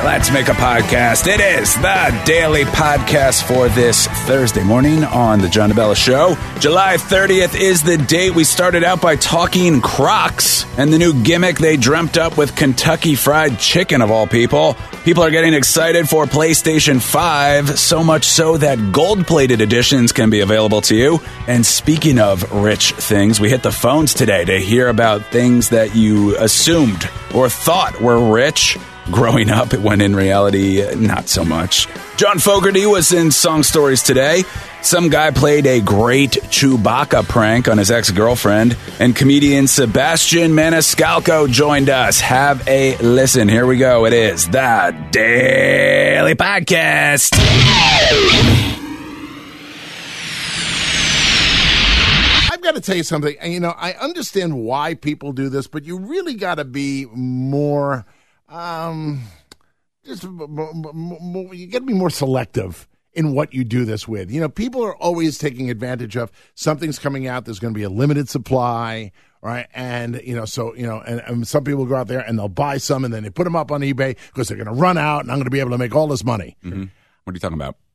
Let's make a podcast. It is the daily podcast for this Thursday morning on the John DeBella Show. July 30th is the date. We started out by talking Crocs and the new gimmick they dreamt up with Kentucky Fried Chicken, of all people. People are getting excited for PlayStation 5, so much so that gold-plated editions can be available to you. And speaking of rich things, we hit the phones today to hear about things that you assumed or thought were rich growing up, when in reality, not so much. John Fogerty was in Song Stories today. Some guy played a great Chewbacca prank on his ex-girlfriend, and comedian Sebastian Maniscalco joined us. Have a listen. Here we go. It is the Daily Podcast. I've got to tell you something. You know, I understand why people do this, but you really got to be more... you got to be more selective in what you do this with. You know, people are always taking advantage of something's coming out. There's going to be a limited supply, right? And, you know, so, you know, and some people go out there and they'll buy some and then they put them up on eBay because they're going to run out and I'm going to be able to make all this money. Mm-hmm. What are you talking about?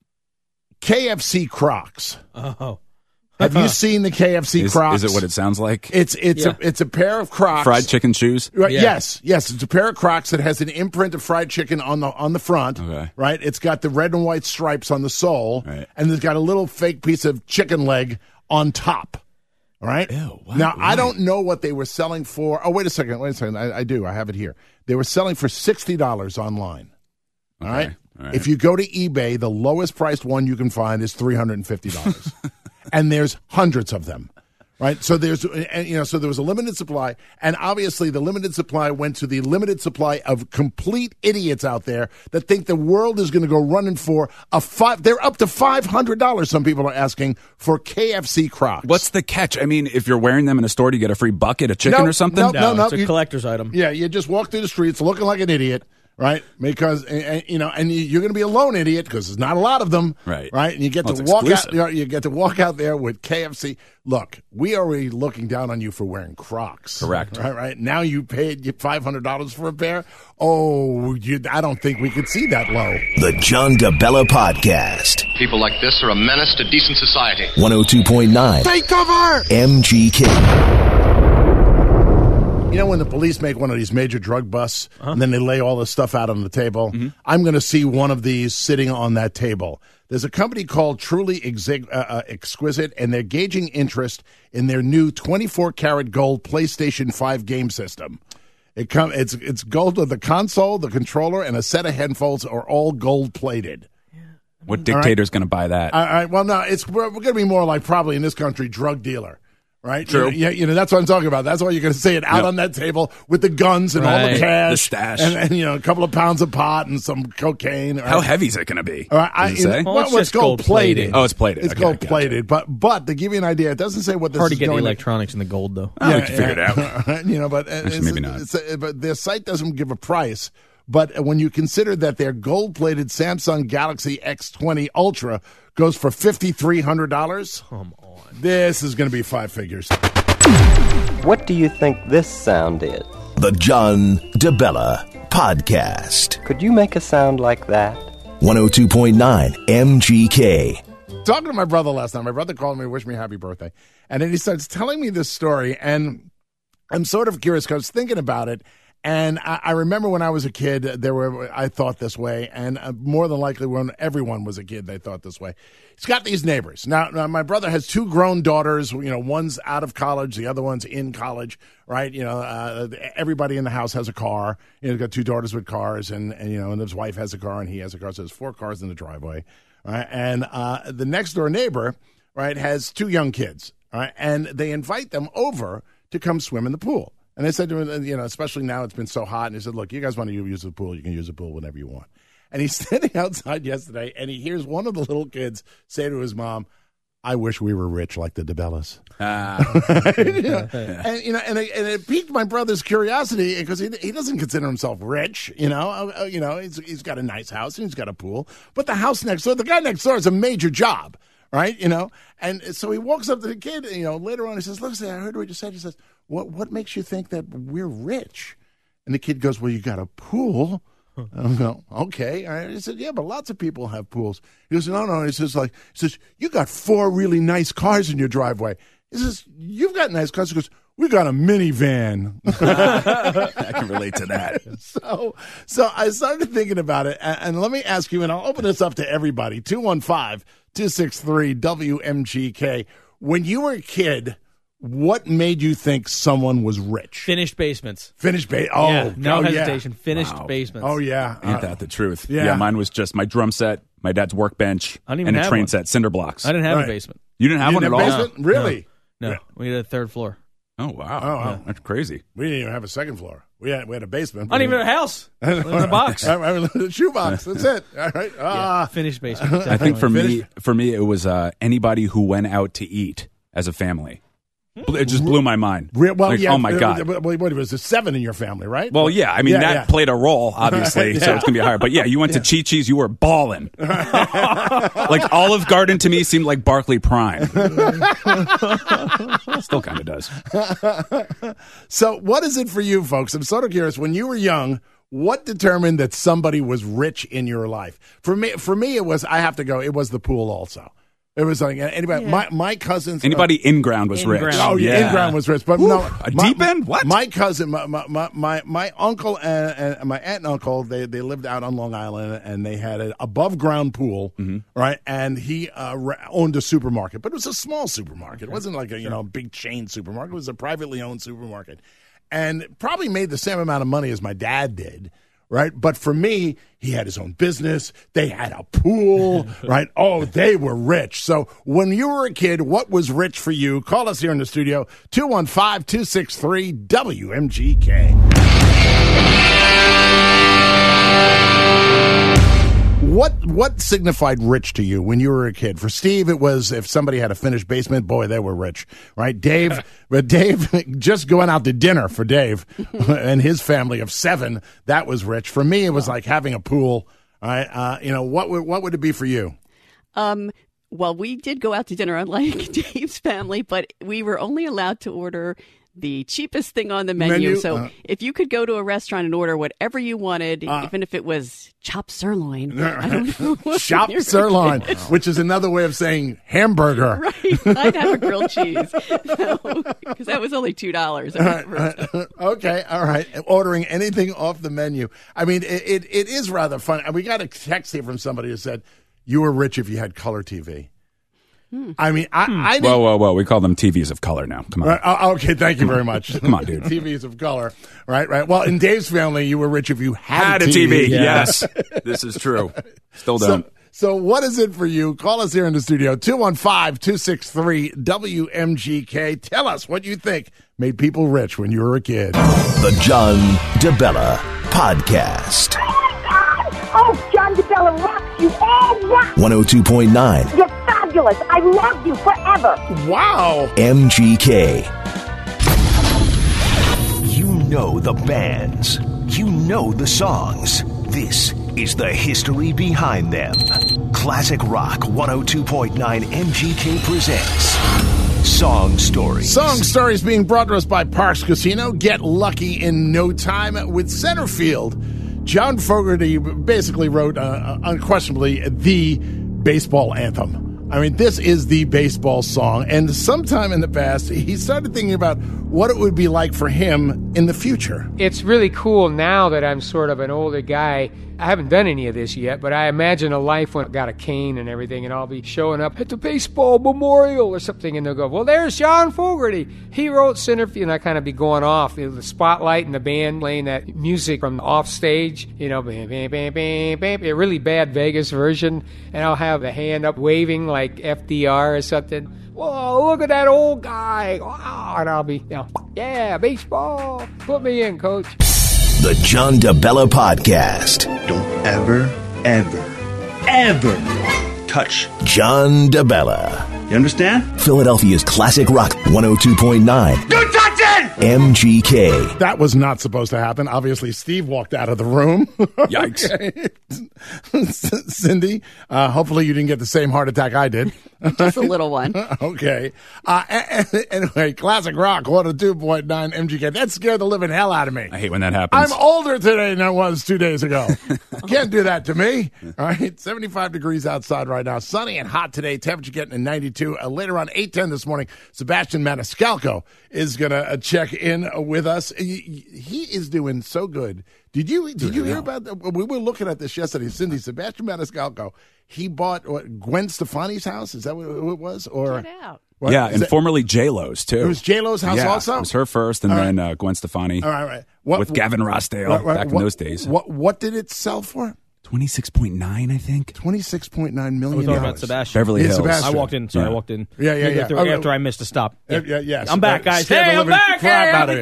KFC Crocs. Oh. Have you seen the KFC Crocs? Is it what it sounds like? It's a pair of Crocs. Fried chicken shoes? Right, Yeah. Yes. It's a pair of Crocs that has an imprint of fried chicken on the front. Okay. Right? It's got the red and white stripes on the sole. Right. And it's got a little fake piece of chicken leg on top. All right? Ew, what? Now, Why? I don't know what they were selling for. Oh, wait a second. I do. I have it here. They were selling for $60 online. All right? All right. If you go to eBay, the lowest priced one you can find is $350. And there's hundreds of them, right? So there was a limited supply, and obviously the limited supply went to the limited supply of complete idiots out there that think the world is going to go running for they're up to $500. Some people are asking for KFC Crocs. What's the catch? I mean, if you're wearing them in a store, do you get a free bucket of chicken or something? No. It's a collector's item. Yeah, you just walk through the streets looking like an idiot. Right, because and you're going to be a lone idiot because there's not a lot of them. Right, and you get to walk out. You get to walk out there with KFC. Look, we are already looking down on you for wearing Crocs. Correct. Right. Now you paid $500 for a pair. Oh, I don't think we could see that low. The John DeBella Podcast. People like this are a menace to decent society. 102.9 Take cover. MGK. You know when the police make one of these major drug busts and then they lay all this stuff out on the table? Mm-hmm. I'm going to see one of these sitting on that table. There's a company called Truly Exquisite, and they're gauging interest in their new 24-karat gold PlayStation 5 game system. It's gold with the console, the controller, and a set of headphones are all gold-plated. What dictator's going to buy that? All right. Well, no, we're going to be more like probably in this country drug dealer. Right? True. Yeah, that's what I'm talking about. That's why you're going to see it out on that table with the guns and all the cash. The stash. And a couple of pounds of pot and some cocaine. Right? How heavy is it going to be? Does it say? It's gold-plated. Oh, it's plated. It's Okay, gold-plated. But to give you an idea, it doesn't say what this Hard is to get the going electronics in the gold, though. Oh, we can figure it out. But Actually, maybe not. But their site doesn't give a price. But when you consider that their gold-plated Samsung Galaxy S20 Ultra goes for $5,300, Come on. this is going to be five figures. What do you think this sound is? The John DeBella Podcast. Could you make a sound like that? 102.9 MGK. Talking to my brother last night, my brother called me to wish me happy birthday. And then he starts telling me this story, and I'm sort of curious because I was thinking about it. And I remember when I was a kid, I thought this way, and more than likely when everyone was a kid, they thought this way. He's got these neighbors. Now my brother has two grown daughters. One's out of college, the other one's in college, right? Everybody in the house has a car. He's got two daughters with cars, and his wife has a car, and he has a car. So there's 4 cars in the driveway, right? And the next door neighbor, right, has 2 young kids, right? And they invite them over to come swim in the pool. And they said to him, especially now it's been so hot, and he said, look, you guys want to use the pool, you can use the pool whenever you want. And he's standing outside yesterday, and he hears one of the little kids say to his mom, I wish we were rich like the DeBellas. And it piqued my brother's curiosity because he doesn't consider himself rich. He's got a nice house and he's got a pool, but the house next door, the guy next door, has a major job, right? And so he walks up to the kid. Later on, he says, "Look, I heard what you said." He says, "What makes you think that we're rich?" And the kid goes, "Well, you got a pool." I go, okay. He said, yeah, but lots of people have pools. He goes, no. He says, you got 4 really nice cars in your driveway. He says, you've got nice cars. He goes, we got a minivan. I can relate to that. So I started thinking about it, and let me ask you, and I'll open this up to everybody, 215-263-WMGK. When you were a kid, what made you think someone was rich? Finished basements. No hesitation. Finished basements. Oh, yeah. Ain't that the truth? Yeah. Mine was just my drum set, my dad's workbench, I didn't and even a have train one. set, cinder blocks. I didn't have Right. a basement. You didn't have You one at didn't all? have a basement? Really? No, we had a 3rd floor. Oh, wow. Oh, wow. That's crazy. We didn't even have a 2nd floor. We had a basement. I didn't even have a house. I lived in a box. I lived in a shoebox. That's it. All right. Finished basement. I think Definitely. for me, it was anybody who went out to eat as a family. It just blew my mind. Oh, my God. What was it? 7 in your family, right? Well, yeah. I mean, that played a role, obviously, so it's going to be higher. But, yeah, you went to Chi-Chi's, you were balling. Like, Olive Garden to me seemed like Barclay Prime. Still kind of does. So what is it for you, folks? I'm sort of curious. When you were young, what determined that somebody was rich in your life? For me, it was, I have to go, it was the pool also. It was like anybody. My cousins. Anybody in ground was rich. Oh yeah, in ground was rich. But no, a deep end. What? My cousin, my uncle and my aunt and uncle, they lived out on Long Island, and they had an above ground pool, right? And he owned a supermarket, but it was a small supermarket. It wasn't like a big chain supermarket. It was a privately owned supermarket, and probably made the same amount of money as my dad did. Right. But for me, he had his own business. They had a pool. Right. Oh, they were rich. So when you were a kid, what was rich for you? Call us here in the studio, 215-263-WMGK. What signified rich to you when you were a kid? For Steve, it was if somebody had a finished basement, boy, they were rich, right? Dave, just going out to dinner for Dave and his family of 7, that was rich. For me, it was like having a pool, right? What would it be for you? Well, we did go out to dinner, unlike Dave's family, but we were only allowed to order the cheapest thing on the menu. So if you could go to a restaurant and order whatever you wanted, even if it was chopped sirloin, I don't know. Chopped sirloin, which is another way of saying hamburger. Right. I'd have a grilled cheese. Because that was only $2. Okay. All right. Ordering anything off the menu. I mean, it is rather fun. We got a text here from somebody who said, you were rich if you had color TV. I mean, I didn't. Whoa. We call them TVs of color now. Come on. Okay, thank you very much. Come on, dude. TVs of color. Right. Well, in Dave's family, you were rich if you had a TV. Yeah. Yes. This is true. Still don't. So what is it for you? Call us here in the studio, 215-263-WMGK. Tell us what you think made people rich when you were a kid. The John DeBella Podcast. Oh, John DeBella rocks. You all rock. 102.9 You're fabulous. I love you forever. Wow. MGK. You know the bands. You know the songs. This is the history behind them. Classic Rock 102.9 MGK presents Song Stories. Song Stories being brought to us by Parks Casino. Get lucky in no time with Centerfield. John Fogerty basically wrote, unquestionably, the baseball anthem. I mean, this is the baseball song. And sometime in the past, he started thinking about what it would be like for him in the future. It's really cool now that I'm sort of an older guy. I haven't done any of this yet, but I imagine a life when I've got a cane and everything, and I'll be showing up at the baseball memorial or something, and they'll go, well, there's John Fogerty. He wrote Centerfield, and I kind of be going off. The spotlight and the band playing that music from off stage, bam, bam, bam, bam, bam, a really bad Vegas version, and I'll have the hand up waving like FDR or something. Whoa, look at that old guy. Wow. And I'll be, yeah, baseball. Put me in, coach. The John DeBella Podcast. Don't ever touch John DeBella. You understand? Philadelphia's Classic Rock 102.9. Don't touch it! MGK. That was not supposed to happen. Obviously, Steve walked out of the room. Yikes. Cindy, hopefully you didn't get the same heart attack I did. Just a little one. Okay. Anyway, Classic Rock 102.9 MGK. That scared the living hell out of me. I hate when that happens. I'm older today than I was 2 days ago. Can't do that to me. All right. 75 degrees outside right now. Sunny and hot today. Temperature getting to 92. Later on, 8:10 this morning, Sebastian Maniscalco is going to check in with us. He is doing so good. Did you hear about that? We were looking at this yesterday. Cindy, Sebastian Maniscalco, he bought Gwen Stefani's house. Is that what it was? Or Get out. what? Yeah, and formerly J-Lo's, too. It was J-Lo's house also? It was her first, and then Gwen Stefani with Gavin Rossdale back in those days. What did it sell for? 26.9, I think. $26.9 million. I was talking about Sebastian. Beverly Hills. Sebastian. I walked in. Sorry, I walked in. Yeah. After I missed a stop. Yeah. I'm back, guys. Hey, I'm back. Hey, happy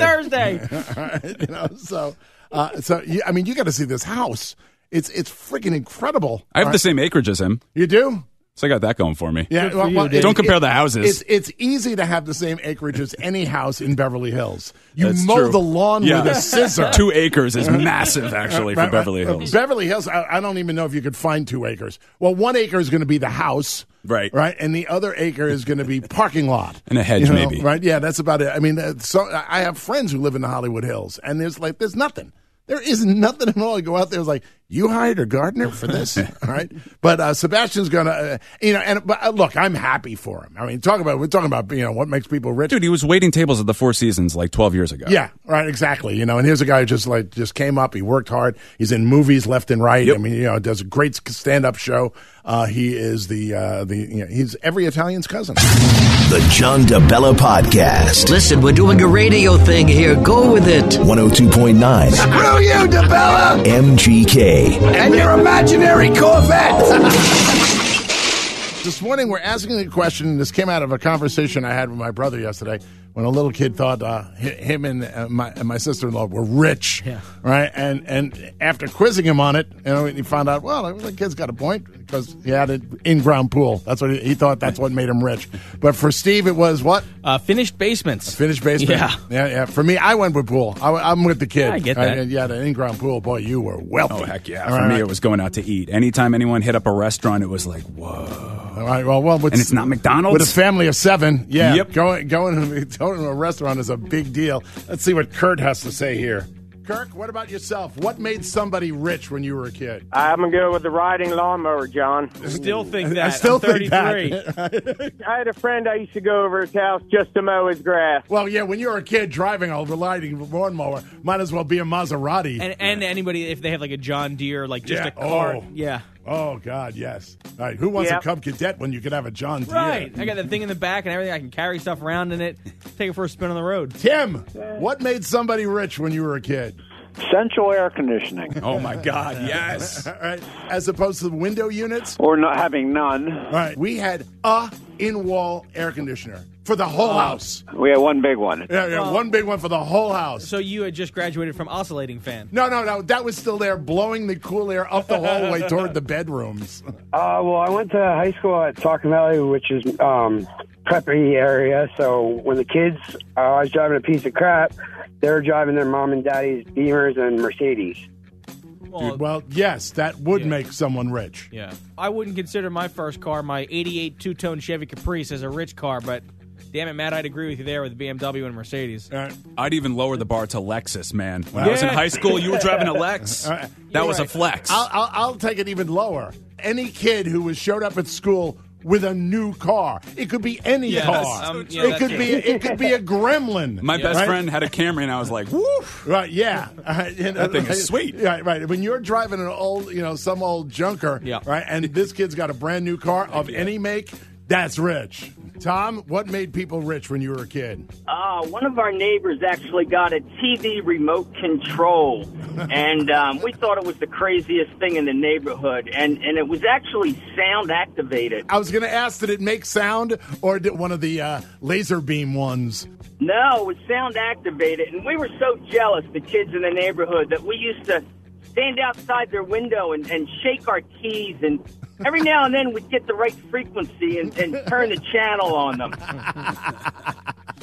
Thursday. I mean, you got to see this house. It's freaking incredible. I have the same acreage as him. You do? So I got that going for me. Yeah, don't compare the houses. It's easy to have the same acreage as any house in Beverly Hills. You That's mow true. the lawn with a scissor. 2 acres is massive, actually, for Beverly Hills. Beverly Hills, I don't even know if you could find 2 acres. Well, 1 acre is going to be the house. Right. And the other acre is going to be parking lot. And a hedge, maybe. Right? Yeah, that's about it. I mean, so I have friends who live in the Hollywood Hills, and there's nothing. There is nothing at all. I go out there, it's like, you hired a gardener for this? All right. But Sebastian's going to, but look, I'm happy for him. I mean, we're talking about, what makes people rich. Dude, he was waiting tables at the Four Seasons like 12 years ago. Yeah, right, exactly. And here's a guy who just came up. He worked hard. He's in movies left and right. Yep. I mean, does a great stand-up show. He is he's every Italian's cousin. The John DeBella Podcast. Listen, we're doing a radio thing here. Go with it. 102.9. Screw you, DeBella! MGK. And your imaginary Corvette! This morning we're asking a question. This came out of a conversation I had with my brother yesterday when a little kid thought him and my sister-in-law were rich, right? And after quizzing him on it, he found out, well, the kid's got a point because he had an in-ground pool. That's what he thought. That's what made him rich. But for Steve, it was what? Finished basements. Finished basement. Yeah. For me, I went with pool. I'm with the kid. I get that. You had an in-ground pool. Boy, you were wealthy. Oh, heck yeah. For me, it was going out to eat. Anytime anyone hit up a restaurant, it was like, whoa. All right, well, and it's not McDonald's? With a family of 7, yeah. Yep. Going to a restaurant is a big deal. Let's see what Kurt has to say here. Kirk, what about yourself? What made somebody rich when you were a kid? I'm going to go with the riding lawnmower, John. Still think that. I still think 33. that. I had a friend I used to go over his house just to mow his grass. Well, yeah, when you're a kid driving a riding lawnmower, might as well be a Maserati. And anybody, if they have like a John Deere, like just a car. Yeah. Oh, God, yes. All right, who wants a Cub Cadet when you could have a John Deere? Right. I got that thing in the back and everything. I can carry stuff around in it, take it for a spin on the road. Tim, what made somebody rich when you were a kid? Central air conditioning. Oh, my God, yes. All right. As opposed to the window units? Or not having none. All right. We had a in-wall air conditioner for the whole house. We had one big one. Yeah, one big one for the whole house. So you had just graduated from oscillating fan. No. That was still there, blowing the cool air up the hallway toward the bedrooms. Well, I went to high school at Saucon Valley, which is preppy area. So when the kids, I was driving a piece of crap, they were driving their mom and daddy's Beamers and Mercedes. Well, yes, that would make someone rich. Yeah. I wouldn't consider my first car, my 88 two-tone Chevy Caprice, as a rich car, but damn it, Matt, I'd agree with you there with BMW and Mercedes. I'd even lower the bar to Lexus, man. When I was in high school, you were driving a Lex. That was a flex. I'll take it even lower. Any kid who showed up at school with a new car. It could be any car. It could be a Gremlin. My best friend had a Camry, and I was like, "Woo!" Right? Yeah, that thing is sweet. Right. When you're driving an old, some old junker, right, and this kid's got a brand new car of any make, that's rich. Tom, what made people rich when you were a kid? One of our neighbors actually got a TV remote control, and we thought it was the craziest thing in the neighborhood, and it was actually sound activated. I was going to ask, did it make sound, or did one of the laser beam ones? No, it was sound activated, and we were so jealous, the kids in the neighborhood, that we used to stand outside their window and shake our keys, and every now and then we'd get the right frequency and turn the channel on them.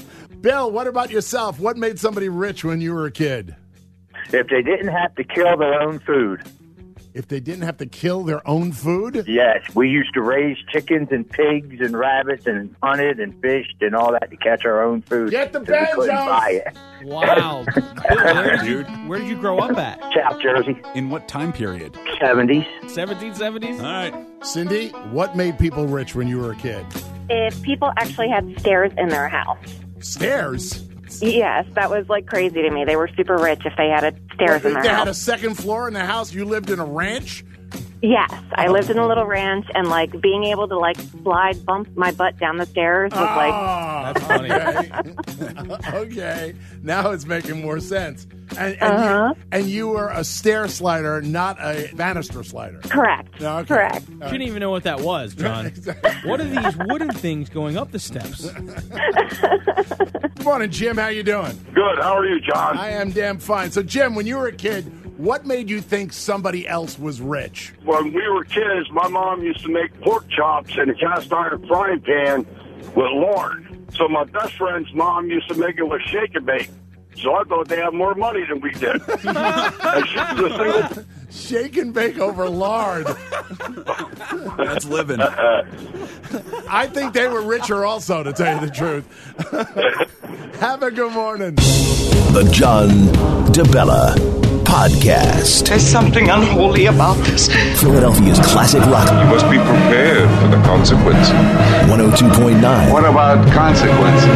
Bill, what about yourself? What made somebody rich when you were a kid? If they didn't have to kill their own food. If they didn't have to kill their own food? Yes. We used to raise chickens and pigs and rabbits and hunted and fished and all that to catch our own food. Get the we couldn't buy it. Wow. Where did you grow up at? South Jersey. In what time period? 70s. 1770s? All right. Cindy, what made people rich when you were a kid? If people actually had stairs in their house. Stairs? Yes, that was like crazy to me. They were super rich if they had stairs in their house. They had a second floor in the house? You lived in a ranch? Yes, I lived in a little ranch, and like being able to like bump my butt down the stairs was That's funny. Okay, now it's making more sense. And you were a stair slider, not a banister slider. Correct. No, okay. Correct. You didn't even know what that was, John. What are these wooden things going up the steps? Good morning, Jim. How you doing? Good. How are you, John? I am damn fine. So, Jim, when you were a kid, what made you think somebody else was rich? When we were kids, my mom used to make pork chops in a cast iron frying pan with lard. So my best friend's mom used to make it with shake and bake. So I thought they had more money than we did. And she was a single... Shake and bake over lard. That's living. I think they were richer also, to tell you the truth. Have a good morning. The John DeBella Podcast. There's something unholy about this. Philadelphia's classic rock. You must be prepared for the consequences. 102.9. What about consequences?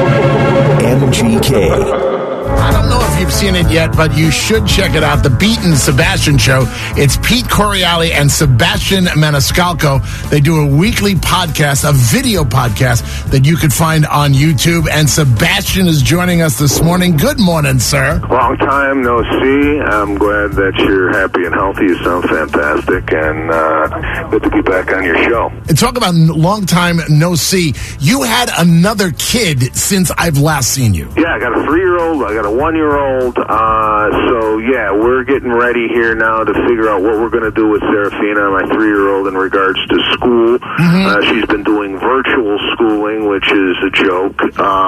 MGK. I don't know if you've seen it yet, but you should check it out. The Pete and Sebastian Show. It's Pete Coriali and Sebastian Maniscalco. They do a weekly podcast, a video podcast that you could find on YouTube. And Sebastian is joining us this morning. Good morning, sir. Long time no see. I'm glad that you're happy and healthy. You sound fantastic, and good to be back on your show. And talk about long time no see. You had another kid since I've last seen you. Yeah, I got a 3-year-old. I got a 1-year-old. So, yeah, we're getting ready here now to figure out what we're going to do with Serafina, my 3-year-old, in regards to school. She's been doing virtual schooling, which is a joke.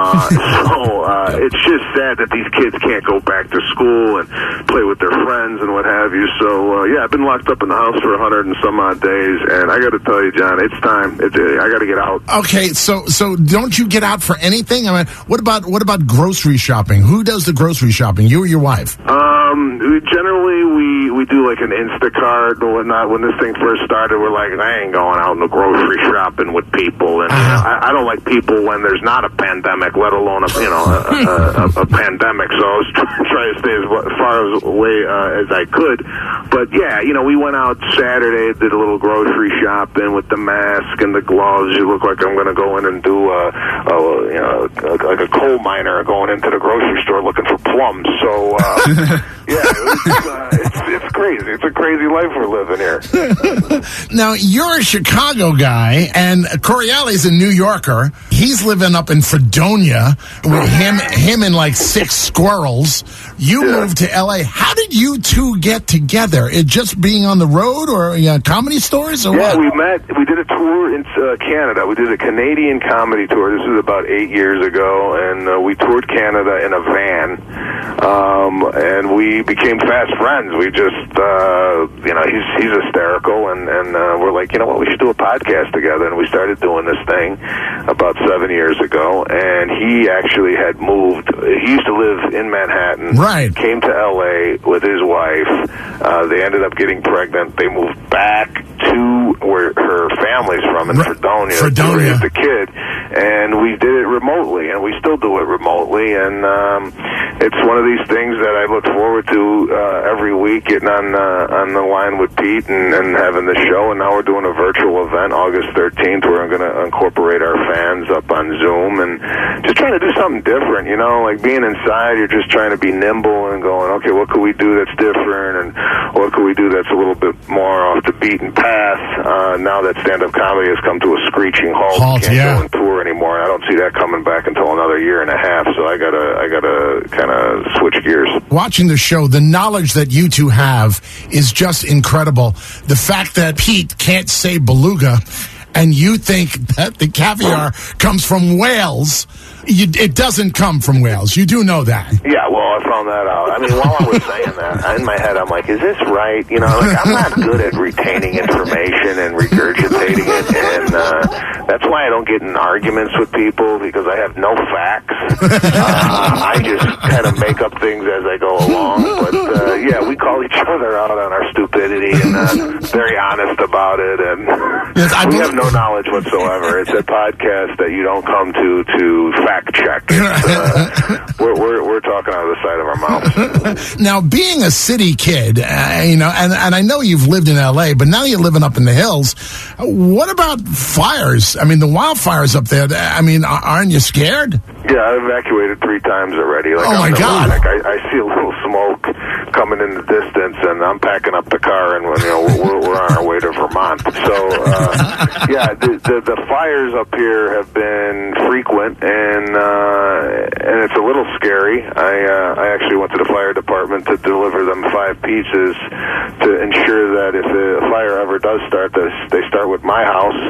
It's just sad that these kids can't go back to school and play with their friends and what have you. So, I've been locked up in the house for 100 and some odd days, and I got to tell you, John, it's time. I got to get out. Okay, so don't you get out for anything? I mean, what about grocery shopping? Who does the grocery shopping? You or your wife? Generally, we do like an Instacart and whatnot. When this thing first started, we're like, I ain't going out in the grocery shopping with people, and I don't like people when there's not a pandemic, let alone a pandemic. So I was trying to stay as far away as I could. But yeah, we went out Saturday, did a little grocery shopping with the mask and the gloves. You look like I'm going to go in and do like a coal miner going into the grocery store looking for plums. So it's crazy. It's a crazy life we're living here. Now, you're a Chicago guy, and Coriali's a New Yorker. He's living up in Fredonia with him and like 6 squirrels. You moved to L.A. How did you two get together? It just being on the road or comedy stores or what? Yeah, we met. We did a tour in Canada. We did a Canadian comedy tour. This was about 8 years ago, and we toured Canada in a van. And we became fast friends. We just, he's hysterical, and we're like, you know what, we should do a podcast together. And we started doing this thing about 7 years ago. And he actually had moved. He used to live in Manhattan. Right. Came to L.A. with his wife. They ended up getting pregnant. They moved back to where her family's from in Fredonia. To raise the kid. And we did it remotely, and we still do it remotely. And it's one of these things that I look forward to every week, getting on the line with Pete and having the show. And now we're doing a virtual event August 13th where I'm going to incorporate our fans up on Zoom and just trying to do something different, like being inside, you're just trying to be nimble and going, okay, what could we do that's different, and what could we do that's a little bit more off the beaten path now that stand-up comedy has come to a screeching halt. Can't go on tour anymore, and I don't see that coming back until another year and a half, so I gotta kind of switch gears. Watching the show, the knowledge that you two have is just incredible. The fact that Pete can't say beluga and you think that the caviar comes from whales, it doesn't come from whales. You do know that. Yeah, well, I found that out. I mean, while I was saying that, in my head, I'm like, is this right? You know, like, I'm not good at retaining information and regurgitating it, and that's why I don't get in arguments with people, because I have no facts. I just kind of make up things as I go along. But, yeah, we call each other out on our stupidity and very honest about it, and we have no knowledge whatsoever. It's a podcast that you don't come to fact check. We're talking out of the side of our mouths. Now, being a city kid, you know, and I know you've lived in L.A., but now you're living up in the hills. What about fires? I mean, the wildfires up there, I mean, aren't you scared? Yeah, I've evacuated 3 times already. Like, oh, my God. Like, I see a little smoke coming in the distance, and I'm packing up the car, and you know, we're on our way to Vermont. So, yeah, the fires up here have been frequent, and it's a little scary. I actually went to the fire department to deliver them 5 pizzas to ensure that if a fire ever does start, that they start with my house.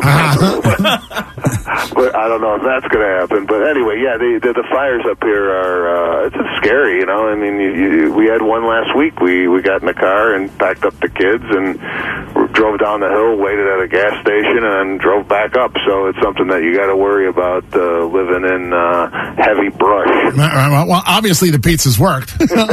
But I don't know if that's going to happen. But anyway, yeah, the fires up here are it's scary, you know. I mean, we had one last week. We got in the car and packed up the kids and drove down the hill, waited at a gas station, and drove back up. So it's something that you got to worry about living in heavy brush. Well, obviously the pizzas worked.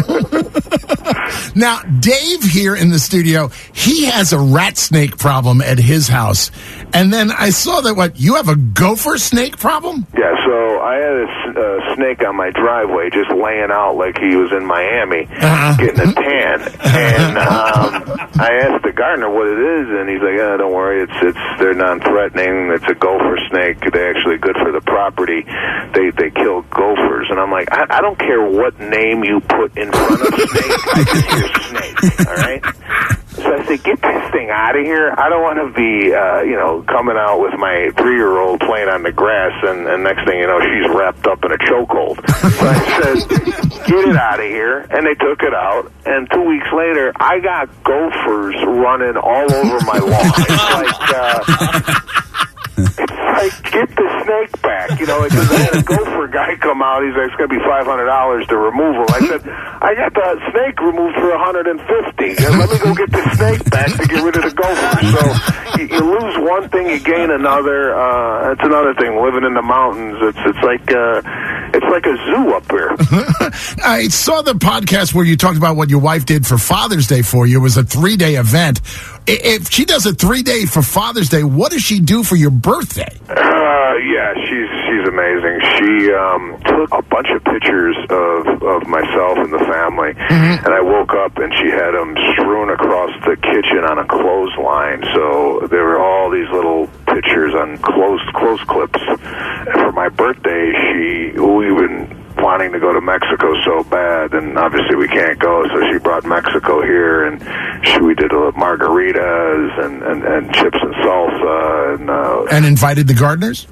Now, Dave here in the studio, he has a rat snake problem at his house. And then I saw that, you have a gopher snake problem? Yeah, so I had a snake on my driveway just laying out like he was in Miami getting a tan. And I asked the gardener what it is, and he's like, don't worry, they're non-threatening. It's a gopher snake. They're actually good for the property. They kill gophers. And I'm like, I don't care what name you put in front of snake. I just hear snake, all right? So I said, get this thing out of here. I don't want to be, coming out with my 3-year-old playing on the grass, and next thing you know, she's wrapped up in a chokehold. So I said, get it out of here. And they took it out. And 2 weeks later, I got gophers running all over my lawn. It's like, get the snake back, you know, because I had a gopher guy come out. He's like, it's going to be $500 to remove him. I said, I got the snake removed for $150. Let me go get the snake back to get rid of the gopher. So you lose one thing, you gain another. It's another thing, living in the mountains. It's like a zoo up here. I saw the podcast where you talked about what your wife did for Father's Day for you. It was a 3-day event. If she does a 3-day for Father's Day, what does she do for your birthday? Yeah, she's amazing. She took a bunch of pictures of myself and the family, and I woke up and she had them strewn across the kitchen on a clothesline. So there were all these little pictures on clothes clips. And for my birthday, we've been wanting to go to Mexico so bad, and obviously we can't go, so she brought Mexico here, and we did margaritas and chips and salsa, and invited the gardeners.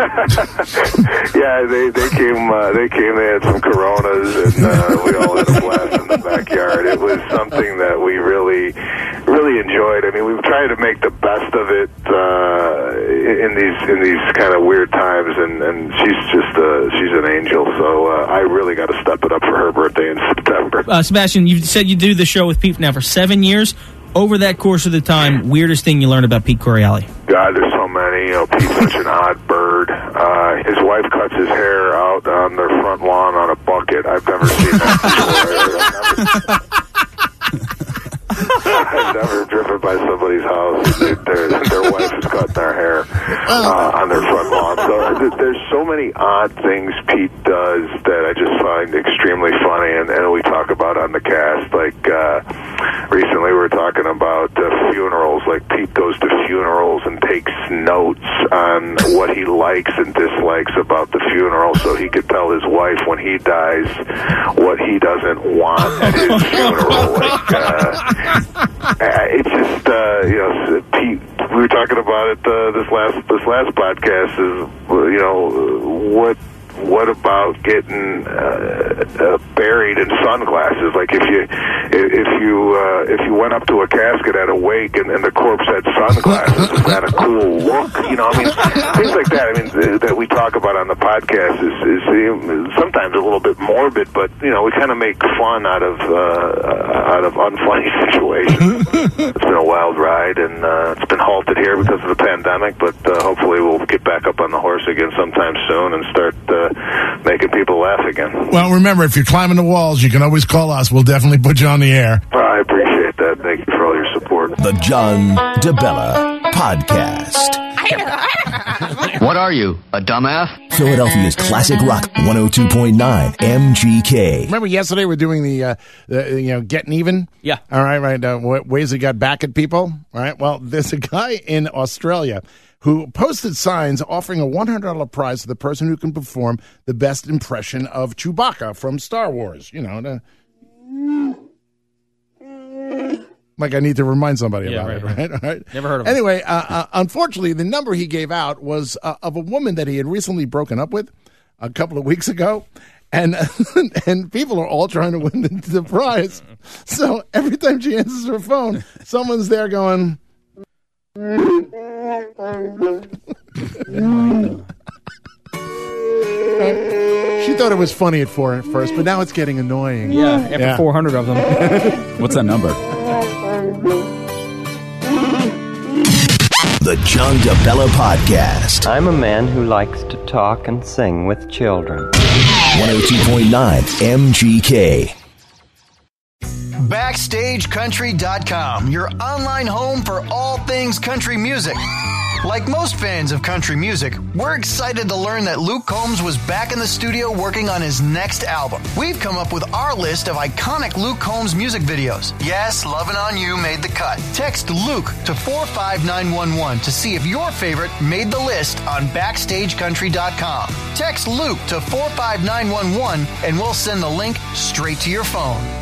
Yeah, they came. They had some Coronas, and we all had a blast in the backyard. It was something that we really enjoyed. I mean, we've tried to make the best of it in these kind of weird times, and she's an angel. So I really got to step it up for her birthday in September. Sebastian, you said you do the show with Pete now for 7 years. Over that course of the time, weirdest thing you learned about Pete Correale? God, there's so many. You know, Pete's such an odd bird. His wife cuts his hair out on their front lawn on a bucket. I've never seen that before. I've never driven by somebody's house. Their wife is cutting their hair on their front lawn. So there's so many odd things Pete does that I just find extremely funny, and we talk about on the cast. Like recently, we were talking about funerals. Like Pete goes to funerals and takes notes on what he likes and dislikes about the funeral, so he could tell his wife when he dies what he doesn't want at his funeral. It's just Pete. We were talking about it this last podcast. Is what about getting buried in sunglasses? Like if you went up to a casket at a wake and the corpse had sunglasses, is that a cool look? You know, I mean, things like that. I mean, that we talk about on the podcast is sometimes a little bit morbid, but you know, we kind of make fun out of unfunny situations. It's been a wild ride, and it's been halted here because of the pandemic, but hopefully we'll get back up on the horse again sometime soon and start making people laugh again. Well, remember, if you're climbing the walls, you can always call us. We'll definitely put you on the air. I appreciate that. Thank you for all your support. The John DeBella Podcast. What are you, a dumbass? Philadelphia's classic rock 102.9 MGK. Remember yesterday we're doing the getting even? Yeah. All right. Ways he got back at people. All right. Well, there's a guy in Australia who posted signs offering a $100 prize to the person who can perform the best impression of Chewbacca from Star Wars. You know, like I need to remind somebody about it, right? All right? Never heard of it. Anyway, unfortunately, the number he gave out was of a woman that he had recently broken up with a couple of weeks ago. And and people are all trying to win the prize. So every time she answers her phone, someone's there going... She thought it was funny at first, but now it's getting annoying. Yeah, after 400 of them. What's that number? The John DeBella Podcast. I'm a man who likes to talk and sing with children. 102.9 MGK. BackstageCountry.com, your online home for all things country music. Like most fans of country music, we're excited to learn that Luke Combs was back in the studio working on his next album. We've come up with our list of iconic Luke Combs music videos. Yes, Lovin' On You made the cut. Text Luke to 45911 to see if your favorite made the list on BackstageCountry.com. Text Luke to 45911 and we'll send the link straight to your phone.